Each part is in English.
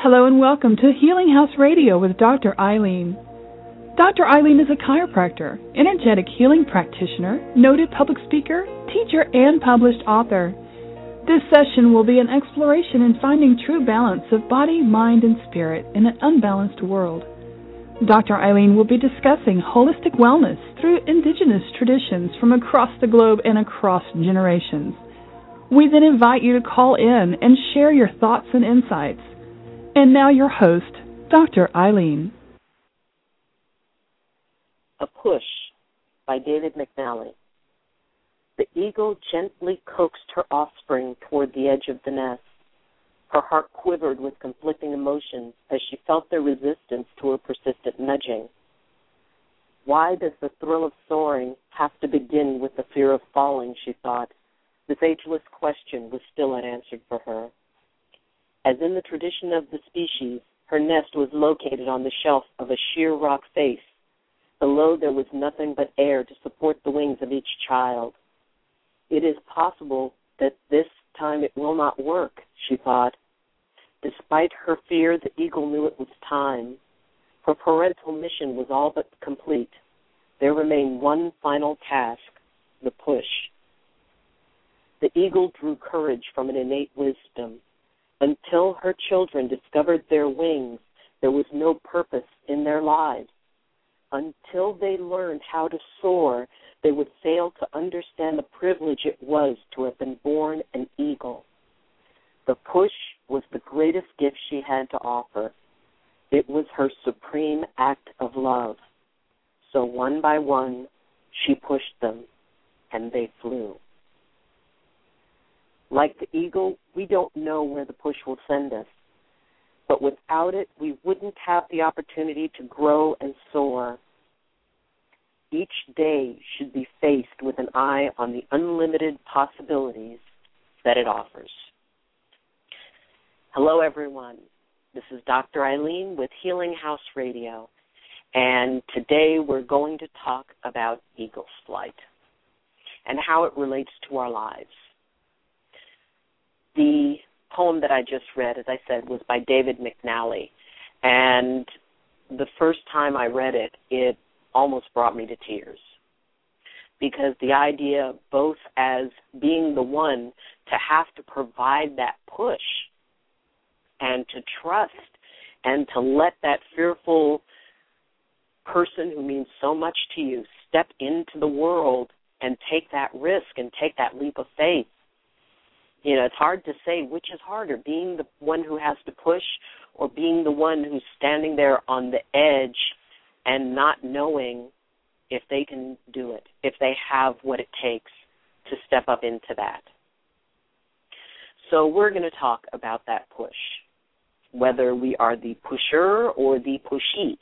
Hello and welcome to Healing House Radio with Dr. Eileen. Dr. Eileen is a chiropractor, energetic healing practitioner, noted public speaker, teacher, and published author. This session will be an exploration in finding true balance of body, mind, and spirit in an unbalanced world. Dr. Eileen will be discussing holistic wellness through indigenous traditions from across the globe and across generations. We then invite you to call in and share your thoughts and insights. And now your host, Dr. Eileen. A Push by David McNally. The eagle gently coaxed her offspring toward the edge of the nest. Her heart quivered with conflicting emotions as she felt their resistance to her persistent nudging. Why does the thrill of soaring have to begin with the fear of falling, she thought. This ageless question was still unanswered for her. As in the tradition of the species, her nest was located on the shelf of a sheer rock face. Below there was nothing but air to support the wings of each child. It is possible that this time it will not work, she thought. Despite her fear, the eagle knew it was time. Her parental mission was all but complete. There remained one final task, the push. The eagle drew courage from an innate wisdom. Until her children discovered their wings, there was no purpose in their lives. Until they learned how to soar, they would fail to understand the privilege it was to have been born an eagle. The push was the greatest gift she had to offer. It was her supreme act of love. So one by one, she pushed them, and they flew. Like the eagle, we don't know where the push will send us. But without it, we wouldn't have the opportunity to grow and soar. Each day should be faced with an eye on the unlimited possibilities that it offers. Hello, everyone. This is Dr. Eileen with Healing House Radio, and today we're going to talk about eagle's flight and how it relates to our lives. The poem that I just read, as I said, was by David McNally, and the first time I read it, it almost brought me to tears, because the idea, both as being the one to have to provide that push and to trust and to let that fearful person who means so much to you step into the world and take that risk and take that leap of faith. You know, it's hard to say which is harder, being the one who has to push or being the one who's standing there on the edge and not knowing if they can do it, if they have what it takes to step up into that. So we're going to talk about that push, whether we are the pusher or the pushee.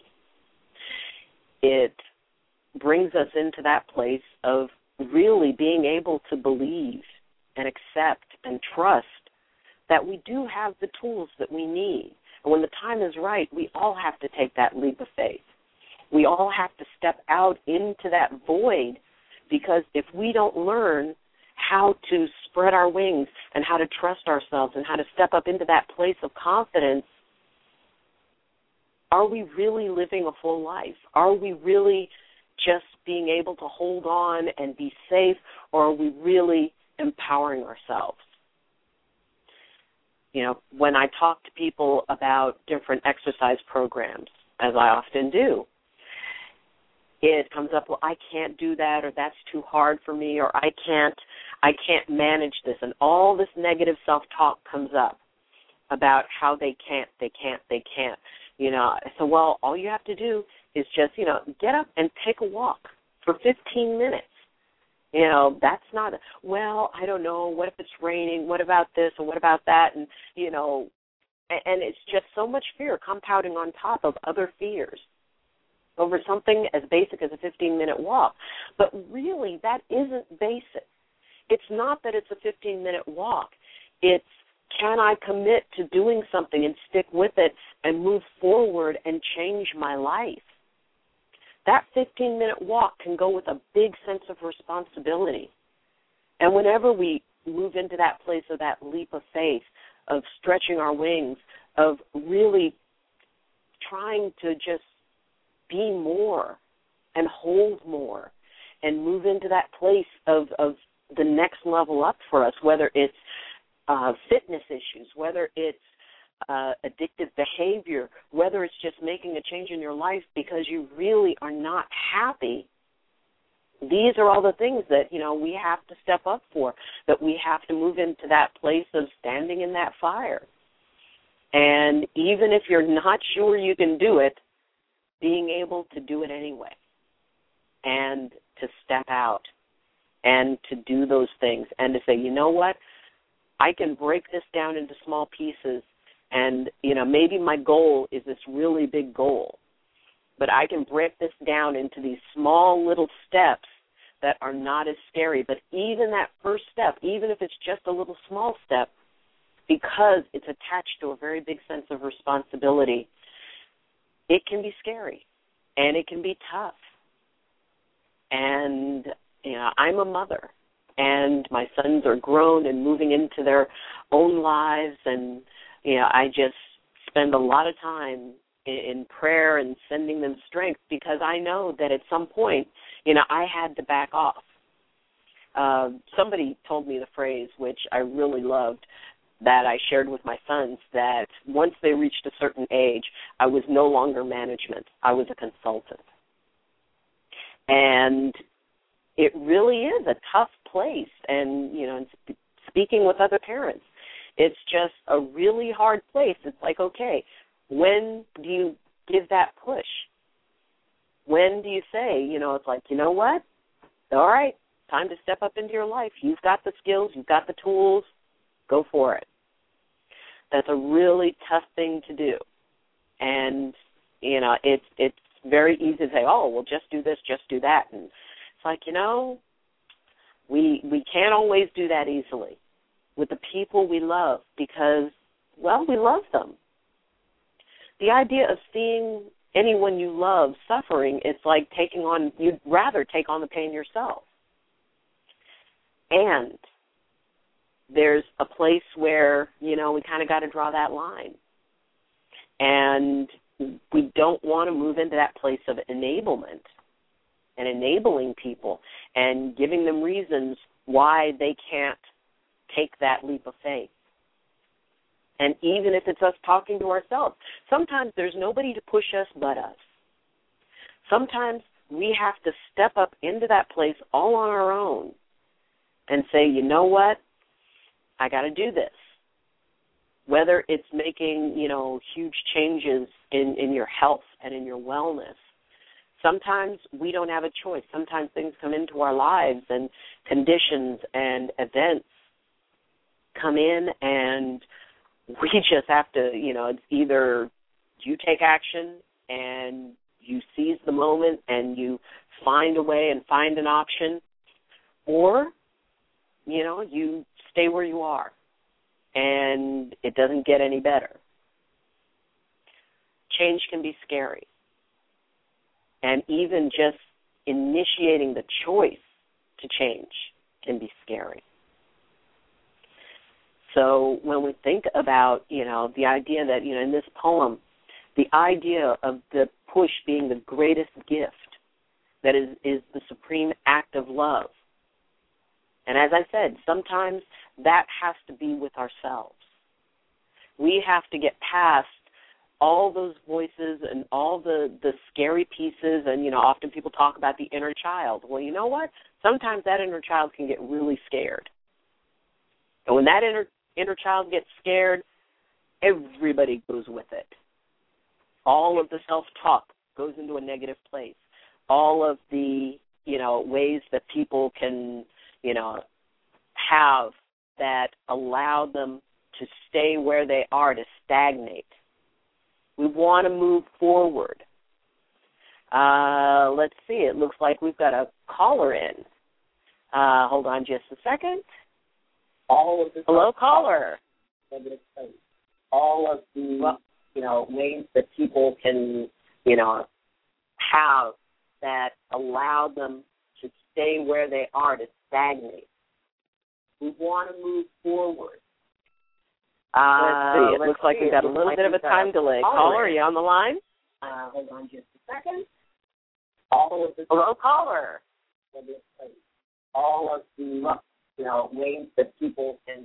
It brings us into that place of really being able to believe and accept and trust that we do have the tools that we need. And when the time is right, we all have to take that leap of faith. We all have to step out into that void, because if we don't learn how to spread our wings and how to trust ourselves and how to step up into that place of confidence, are we really living a full life? Are we really just being able to hold on and be safe, or are we really empowering ourselves? You know, when I talk to people about different exercise programs, as I often do, it comes up, well, I can't do that, or that's too hard for me, or I can't manage this, and all this negative self-talk comes up about how they can't. You know, so, well, all you have to do is just, you know, get up and take a walk for 15 minutes. You know, that's not, well, I don't know, what if it's raining, what about this, and what about that, and, you know, and it's just so much fear compounding on top of other fears over something as basic as a 15-minute walk. But really, that isn't basic. It's not that it's a 15-minute walk. It's, can I commit to doing something and stick with it and move forward and change my life? That 15-minute walk can go with a big sense of responsibility. And whenever we move into that place of that leap of faith, of stretching our wings, of really trying to just be more and hold more and move into that place of the next level up for us, whether it's fitness issues, whether it's addictive behavior, whether it's just making a change in your life because you really are not happy. These are all the things that, we have to step up for, that we have to move into that place of standing in that fire. And even if you're not sure you can do it, being able to do it anyway and to step out and to do those things and to say, you know what, I can break this down into small pieces and, maybe my goal is this really big goal, but I can break this down into these small little steps that are not as scary. But even that first step, even if it's just a little small step, because it's attached to a very big sense of responsibility, it can be scary and it can be tough. And, I'm a mother and my sons are grown and moving into their own lives, and, I just spend a lot of time in prayer and sending them strength because I know that at some point, I had to back off. Somebody told me the phrase, which I really loved, that I shared with my sons, that once they reached a certain age, I was no longer management. I was a consultant. And it really is a tough place. And, speaking with other parents, it's just a really hard place. It's like, okay, when do you give that push? When do you say, it's like, you know what? All right, time to step up into your life. You've got the skills. You've got the tools. Go for it. That's a really tough thing to do. And, it's very easy to say, oh, well, just do this, just do that. And it's like, we can't always do that easily with the people we love because, well, we love them. The idea of seeing anyone you love suffering, it's like you'd rather take on the pain yourself. And there's a place where, we kind of got to draw that line. And we don't want to move into that place of enablement and enabling people and giving them reasons why they can't take that leap of faith. And even if it's us talking to ourselves, sometimes there's nobody to push us but us. Sometimes we have to step up into that place all on our own and say, you know what, I got to do this. Whether it's making, huge changes in your health and in your wellness. Sometimes we don't have a choice. Sometimes things come into our lives and conditions and events come in and we just have to, it's either you take action and you seize the moment and you find a way and find an option, or, you stay where you are and it doesn't get any better. Change can be scary. And even just initiating the choice to change can be scary. So when we think about, the idea that, in this poem, the idea of the push being the greatest gift, that is the supreme act of love. And as I said, sometimes that has to be with ourselves. We have to get past all those voices and all the scary pieces, and, often people talk about the inner child. Well, you know what? Sometimes that inner child can get really scared. And when that inner child gets scared, everybody goes with it. All of the self-talk goes into a negative place. All of the, ways that people can, have that allow them to stay where they are, to stagnate. We want to move forward. Let's see. It looks like we've got a caller in. Hold on just a second. Hello, caller. All of the, ways that people can, have that allow them to stay where they are, to stagnate. We want to move forward. Let's see. It looks like we've got a little bit of a time delay. Caller, are you on the line? Hold on just a second. Hello, caller. All of the, ways that people can,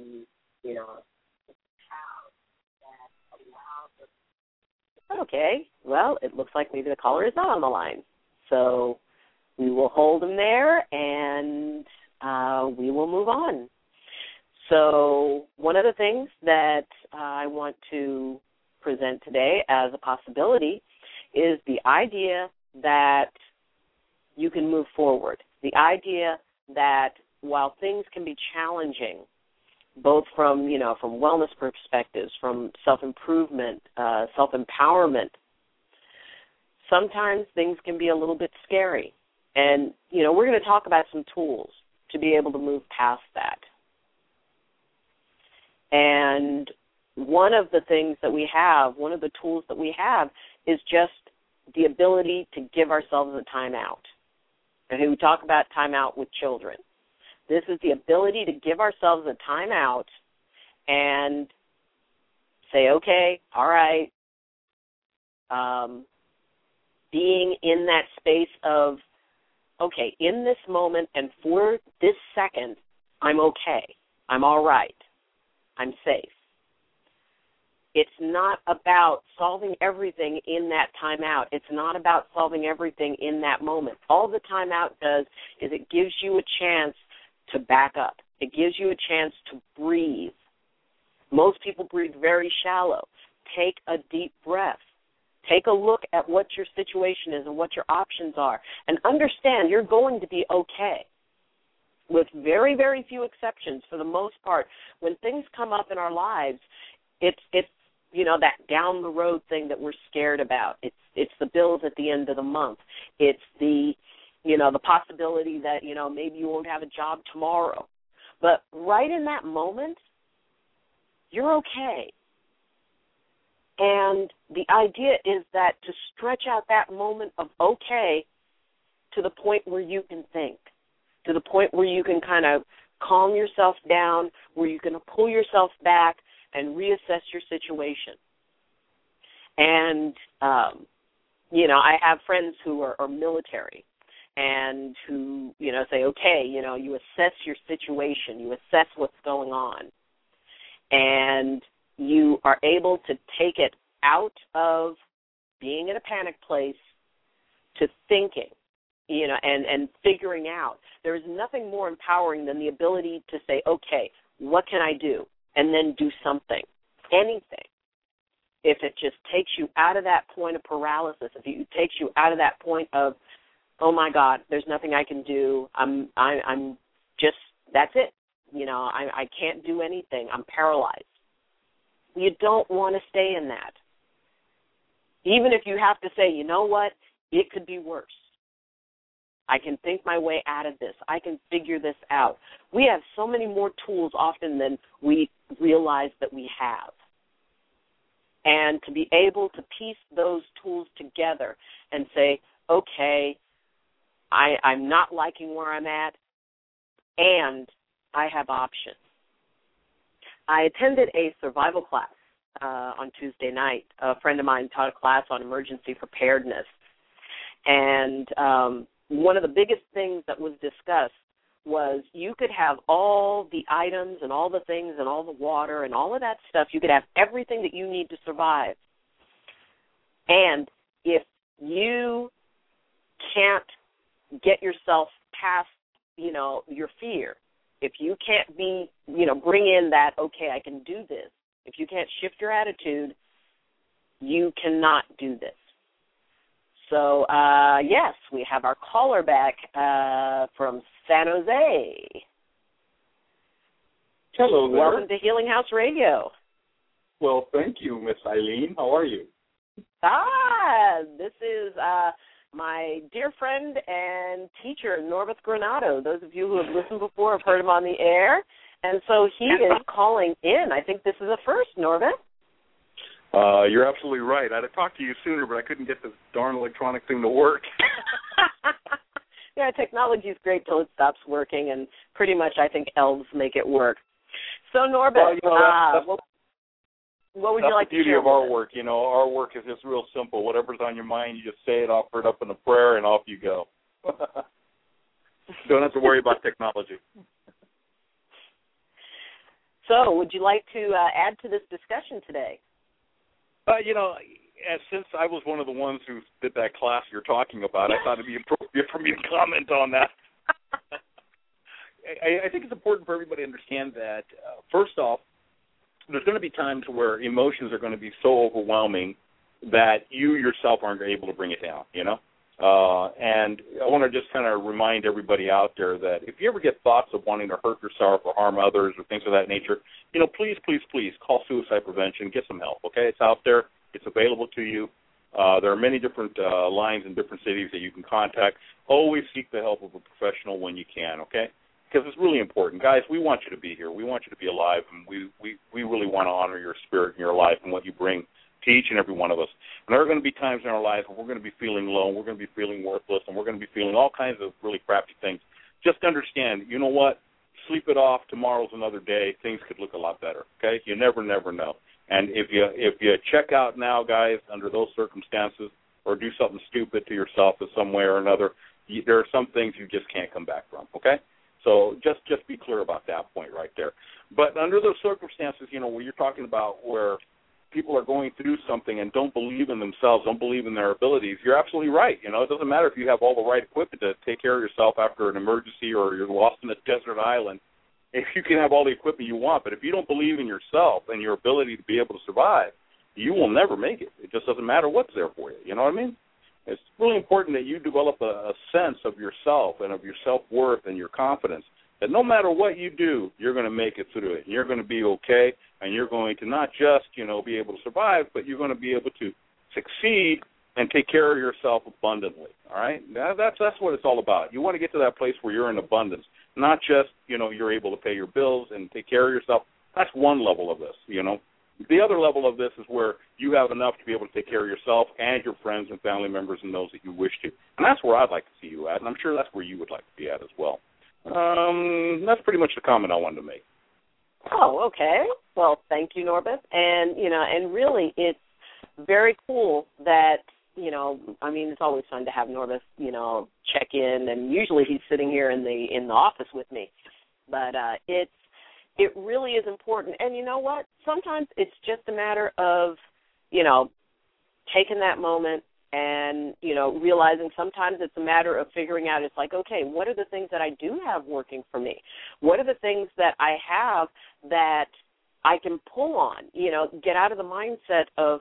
Okay. Well, it looks like maybe the caller is not on the line. So we will hold him there, and we will move on. So one of the things that I want to present today as a possibility is the idea that you can move forward, the idea that while things can be challenging, both from, from wellness perspectives, from self-improvement, self-empowerment, sometimes things can be a little bit scary. And, we're going to talk about some tools to be able to move past that. And one of the things that we have, one of the tools that we have is just the ability to give ourselves a time out. And we talk about time out with children. This is the ability to give ourselves a time out and say, okay, all right, being in that space of, okay, in this moment and for this second, I'm okay. I'm all right. I'm safe. It's not about solving everything in that timeout. It's not about solving everything in that moment. All the timeout does is it gives you a chance to back up. It gives you a chance to breathe. Most people breathe very shallow. Take a deep breath. Take a look at what your situation is and what your options are, and understand you're going to be okay. With very, very few exceptions, for the most part, when things come up in our lives, it's that down the road thing that we're scared about. It's the bills at the end of the month. It's the the possibility that maybe you won't have a job tomorrow. But right in that moment, you're okay. And the idea is that to stretch out that moment of okay to the point where you can think, to the point where you can kind of calm yourself down, where you can pull yourself back and reassess your situation. And, I have friends who are military and who, say, okay, you assess your situation, you assess what's going on, and you are able to take it out of being in a panic place to thinking, and figuring out. There is nothing more empowering than the ability to say, okay, what can I do? And then do something, anything. If it just takes you out of that point of paralysis, if it takes you out of that point of, oh my God, there's nothing I can do. I'm just, that's it. I can't do anything. I'm paralyzed. You don't want to stay in that. Even if you have to say, you know what, it could be worse. I can think my way out of this. I can figure this out. We have so many more tools often than we realize that we have. And to be able to piece those tools together and say, okay, I'm not liking where I'm at, and I have options. I attended a survival class on Tuesday night. A friend of mine taught a class on emergency preparedness. And one of the biggest things that was discussed was you could have all the items and all the things and all the water and all of that stuff. You could have everything that you need to survive. And if you can't get yourself past, your fear, if you can't bring in that, okay, I can do this, if you can't shift your attitude, you cannot do this. So, yes, we have our caller back from San Jose. Hello there. Welcome to Healing House Radio. Well, thank you, Miss Eileen. How are you? This is my dear friend and teacher, Norbert Granado. Those of you who have listened before have heard him on the air. And so he is calling in. I think this is a first, Norbert. You're absolutely right. I'd have talked to you sooner, but I couldn't get this darn electronic thing to work. Yeah, technology is great till it stops working, and pretty much I think elves make it work. So, Norbert, What would you like to share? That's the beauty of our work. Our work is just real simple. Whatever's on your mind, you just say it, offer it up in a prayer, and off you go. Don't have to worry about technology. So, would you like to add to this discussion today? Since I was one of the ones who did that class you're talking about, I thought it'd be appropriate for me to comment on that. I think it's important for everybody to understand that, first off, there's going to be times where emotions are going to be so overwhelming that you yourself aren't able to bring it down, And I want to just kind of remind everybody out there that if you ever get thoughts of wanting to hurt yourself or harm others or things of that nature, please, please, please call suicide prevention. Get some help, okay? It's out there. It's available to you. There are many different lines in different cities that you can contact. Always seek the help of a professional when you can, okay? Because it's really important. Guys, we want you to be here. We want you to be alive, and we really want to honor your spirit and your life and what you bring to each and every one of us. And there are going to be times in our lives where we're going to be feeling low, we're going to be feeling worthless, and we're going to be feeling all kinds of really crappy things. Just understand, you know what? Sleep it off. Tomorrow's another day. Things could look a lot better, okay? You never know. And if you check out now, guys, under those circumstances, or do something stupid to yourself in some way or another, there are some things you just can't come back from, okay? So just be clear about that point right there. But under those circumstances, where you're talking about where people are going through something and don't believe in themselves, don't believe in their abilities, you're absolutely right. It doesn't matter if you have all the right equipment to take care of yourself after an emergency or you're lost in a desert island. If you can have all the equipment you want, but if you don't believe in yourself and your ability to be able to survive, you will never make it. It just doesn't matter what's there for you. You know what I mean? It's really important that you develop a sense of yourself and of your self-worth and your confidence, that no matter what you do, you're going to make it through it. You're going to be okay, and you're going to not just, be able to survive, but you're going to be able to succeed and take care of yourself abundantly, all right? That's what it's all about. You want to get to that place where you're in abundance, not just, you're able to pay your bills and take care of yourself. That's one level of this, The other level of this is where you have enough to be able to take care of yourself and your friends and family members and those that you wish to. And that's where I'd like to see you at, and I'm sure that's where you would like to be at as well. That's pretty much the comment I wanted to make. Oh, okay. Well, thank you, Norbert. And, and really it's very cool that, it's always fun to have Norbert, check in, and usually he's sitting here in the office with me. But it really is important. And you know what? Sometimes it's just a matter of, taking that moment and, realizing sometimes it's a matter of figuring out, it's like, okay, what are the things that I do have working for me? What are the things that I have that I can pull on? Get out of the mindset of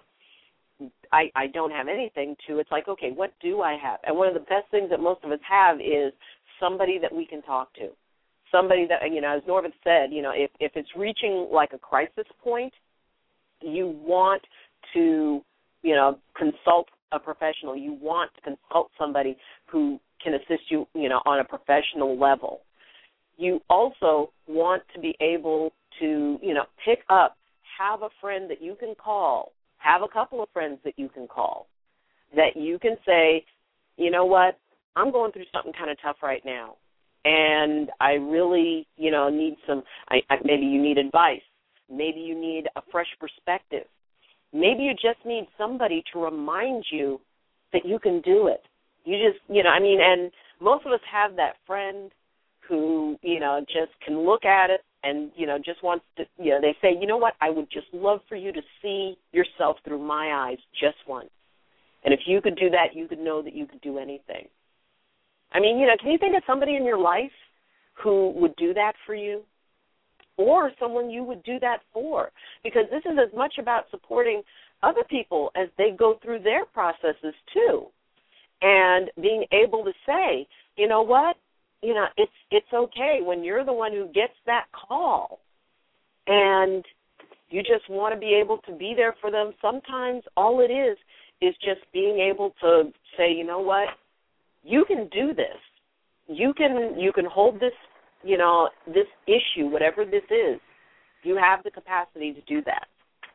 I don't have anything to, it's like, okay, what do I have? And one of the best things that most of us have is somebody that we can talk to. Somebody that, as Norbert said, if it's reaching like a crisis point, you want to, consult a professional. You want to consult somebody who can assist you, on a professional level. You also want to be able to, pick up, have a friend that you can call, have a couple of friends that you can call, that you can say, you know what, I'm going through something kind of tough right now. And I really, need maybe you need advice. Maybe you need a fresh perspective. Maybe you just need somebody to remind you that you can do it. You just, and most of us have that friend who, just can look at it and, just wants to, they say, you know what, I would just love for you to see yourself through my eyes just once. And if you could do that, you could know that you could do anything. Can you think of somebody in your life who would do that for you, or someone you would do that for? Because this is as much about supporting other people as they go through their processes too, and being able to say, you know what, it's okay when you're the one who gets that call, and you just want to be able to be there for them. Sometimes all it is just being able to say, you know what, you can do this. You can hold this, this issue, whatever this is. You have the capacity to do that.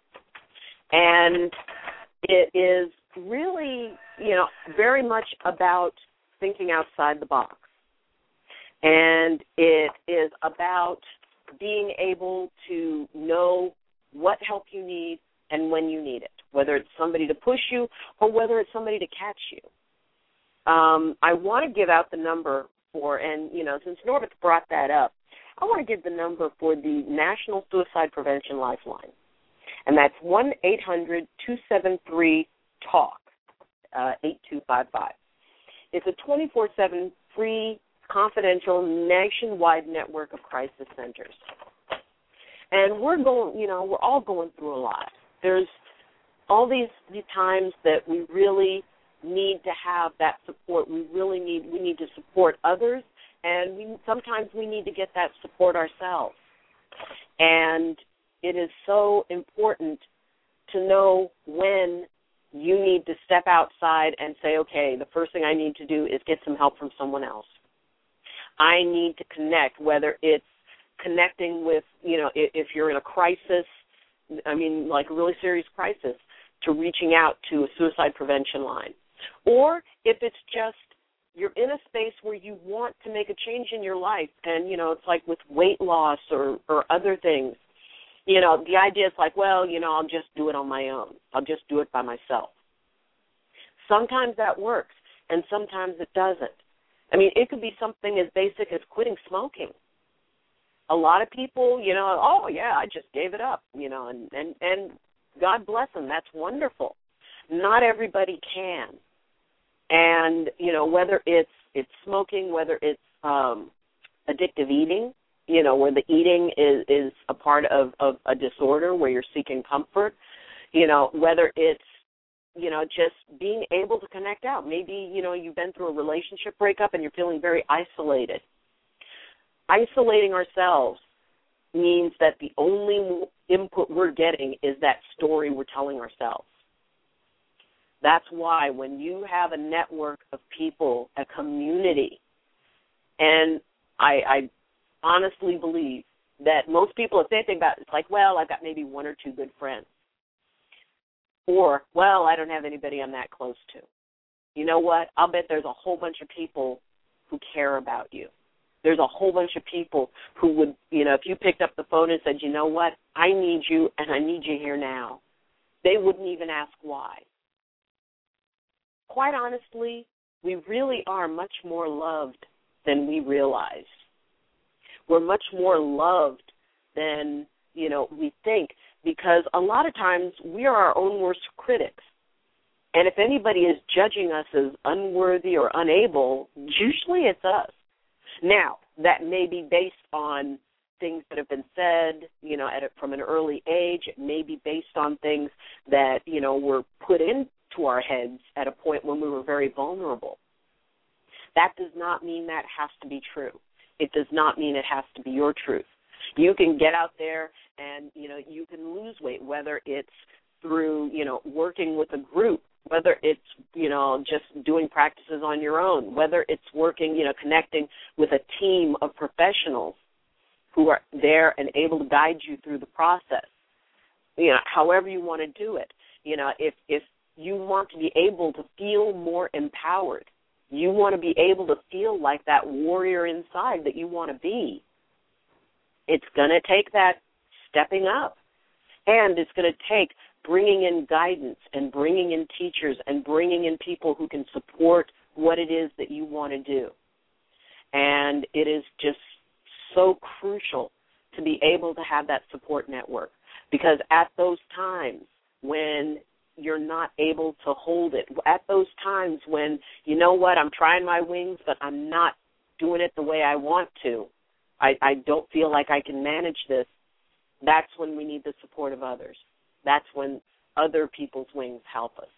And it is really, very much about thinking outside the box. And it is about being able to know what help you need, and when you need it, whether it's somebody to push you or whether it's somebody to catch you. I want to give out the number for, and, since Norbert's brought that up, I want to give the number for the National Suicide Prevention Lifeline, and that's 1-800-273-TALK, 8255. It's a 24/7 free, confidential, nationwide network of crisis centers. And we're all going through a lot. There's all these times that we really need to have that support. We need to support others, and sometimes we need to get that support ourselves. And it is so important to know when you need to step outside and say, okay, the first thing I need to do is get some help from someone else. I need to connect, whether it's connecting with, if you're in a crisis, like a really serious crisis, to reaching out to a suicide prevention line. Or if it's just you're in a space where you want to make a change in your life, and, it's like with weight loss or other things, the idea is like, well, I'll just do it on my own. I'll just do it by myself. Sometimes that works, and sometimes it doesn't. It could be something as basic as quitting smoking. A lot of people, oh, yeah, I just gave it up, and God bless them. That's wonderful. Not everybody can. And, whether it's smoking, whether it's addictive eating, where the eating is a part of a disorder where you're seeking comfort, whether it's, just being able to connect out. Maybe, you've been through a relationship breakup and you're feeling very isolated. Isolating ourselves means that the only input we're getting is that story we're telling ourselves. That's why when you have a network of people, a community, and I honestly believe that most people, if they think about it, it's like, well, I've got maybe one or two good friends. Or, well, I don't have anybody I'm that close to. You know what? I'll bet there's a whole bunch of people who care about you. There's a whole bunch of people who would, if you picked up the phone and said, you know what, I need you and I need you here now, they wouldn't even ask why. Quite honestly, we really are much more loved than we realize. We're much more loved than, we think, because a lot of times we are our own worst critics. And if anybody is judging us as unworthy or unable, usually it's us. Now, that may be based on things that have been said, from an early age. It may be based on things that, were put into our heads at a point when we were very vulnerable. That does not mean that has to be true. It does not mean it has to be your truth. You can get out there and, you can lose weight, whether it's through, working with a group, whether it's, just doing practices on your own, whether it's working, connecting with a team of professionals who are there and able to guide you through the process, however you want to do it. If you want to be able to feel more empowered, you want to be able to feel like that warrior inside that you want to be, it's going to take that stepping up. And it's going to take bringing in guidance and bringing in teachers and bringing in people who can support what it is that you want to do. And it is just so crucial to be able to have that support network, because at those times when you're not able to hold it, at those times when, I'm trying my wings, but I'm not doing it the way I want to, I don't feel like I can manage this, that's when we need the support of others. That's when other people's wings help us.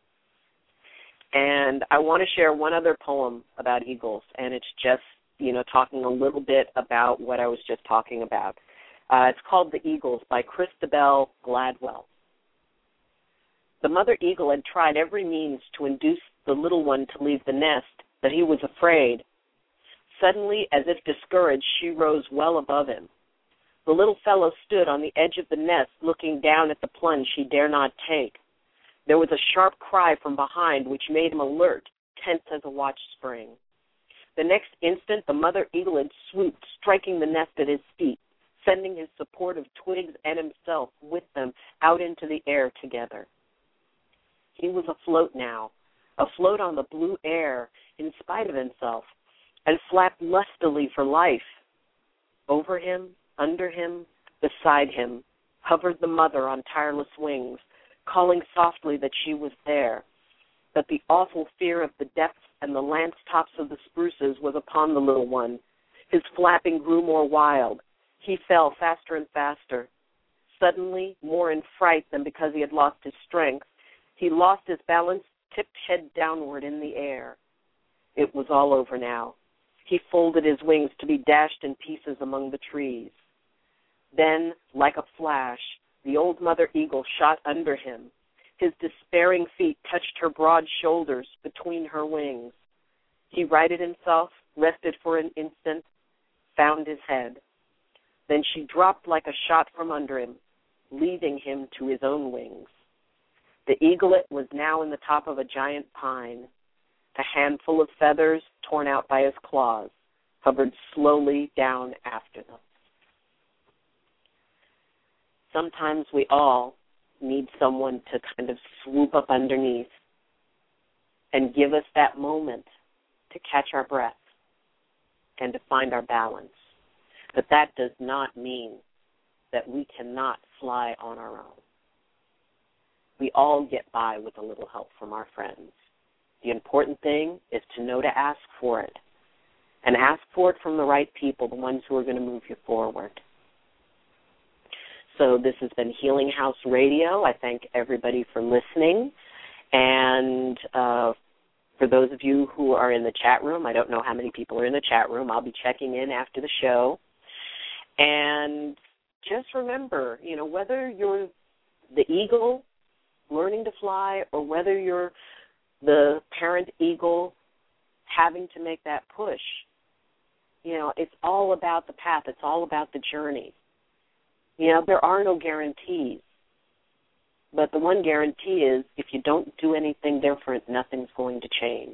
And I want to share one other poem about eagles, and it's just, talking a little bit about what I was just talking about. It's called The Eagles by Christabel Gladwell. The mother eagle had tried every means to induce the little one to leave the nest, but he was afraid. Suddenly, as if discouraged, she rose well above him. The little fellow stood on the edge of the nest, looking down at the plunge he dare not take. There was a sharp cry from behind, which made him alert, tense as a watch spring. The next instant, the mother eagle had swooped, striking the nest at his feet. sending his support of twigs and himself with them out into the air together. He was afloat now, afloat on the blue air in spite of himself, and flapped lustily for life. Over him, under him, beside him, hovered the mother on tireless wings, calling softly that she was there, that the awful fear of the depths and the lance tops of the spruces was upon the little one. His flapping grew more wild. He fell faster and faster. Suddenly, more in fright than because he had lost his strength, he lost his balance, tipped head downward in the air. It was all over now. He folded his wings to be dashed in pieces among the trees. Then, like a flash, the old mother eagle shot under him. His despairing feet touched her broad shoulders between her wings. He righted himself, rested for an instant, found his head. Then she dropped like a shot from under him, leaving him to his own wings. The eaglet was now in the top of a giant pine. A handful of feathers, torn out by his claws, hovered slowly down after them. Sometimes we all need someone to kind of swoop up underneath and give us that moment to catch our breath and to find our balance. But that does not mean that we cannot fly on our own. We all get by with a little help from our friends. The important thing is to know to ask for it, and ask for it from the right people, the ones who are going to move you forward. So this has been Healing House Radio. I thank everybody for listening. And for those of you who are in the chat room, I don't know how many people are in the chat room. I'll be checking in after the show. And just remember, whether you're the eagle learning to fly or whether you're the parent eagle having to make that push, it's all about the path. It's all about the journey. There are no guarantees. But the one guarantee is if you don't do anything different, nothing's going to change.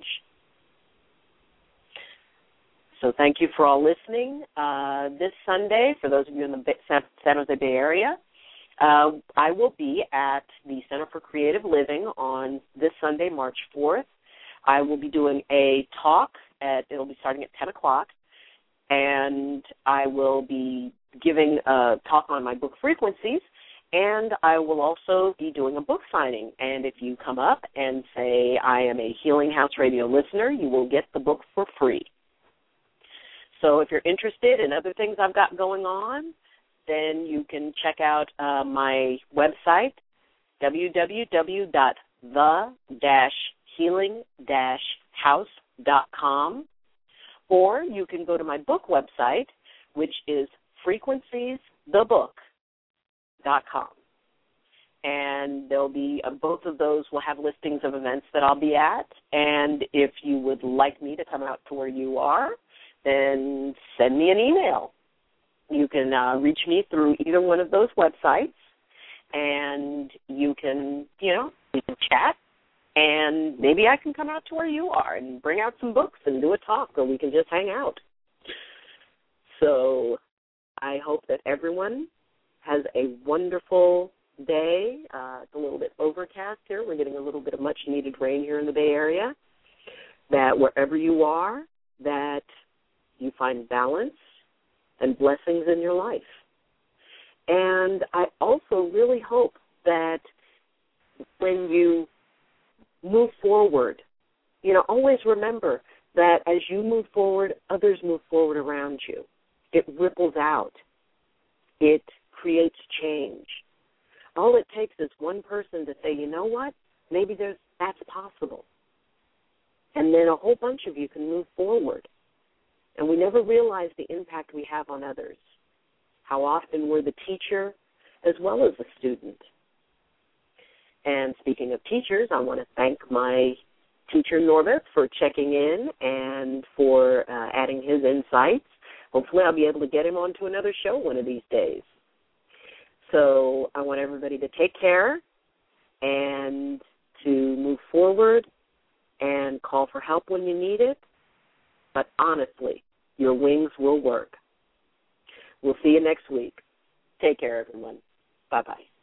So thank you for all listening. This Sunday, for those of you in the San Jose Bay Area, I will be at the Center for Creative Living on this Sunday, March 4th. I will be doing a talk. It'll be starting at 10 o'clock, and I will be giving a talk on my book Frequencies, and I will also be doing a book signing. And if you come up and say, I am a Healing House Radio listener, you will get the book for free. So if you're interested in other things I've got going on, then you can check out my website, www.the-healing-house.com, or you can go to my book website, which is frequenciesthebook.com. And there'll be, both of those will have listings of events that I'll be at. And if you would like me to come out to where you are, then send me an email. You can reach me through either one of those websites, and you can, we can chat, and maybe I can come out to where you are and bring out some books and do a talk, or we can just hang out. So I hope that everyone has a wonderful day. It's a little bit overcast here. We're getting a little bit of much-needed rain here in the Bay Area. That wherever you are, that you find balance and blessings in your life. And I also really hope that when you move forward, always remember that as you move forward, others move forward around you. It ripples out. It creates change. All it takes is one person to say, you know what, maybe that's possible. And then a whole bunch of you can move forward. And we never realize the impact we have on others. How often we're the teacher as well as the student. And speaking of teachers, I want to thank my teacher, Norbert, for checking in and for adding his insights. Hopefully I'll be able to get him onto another show one of these days. So I want everybody to take care and to move forward and call for help when you need it. But honestly, your wings will work. We'll see you next week. Take care, everyone. Bye-bye.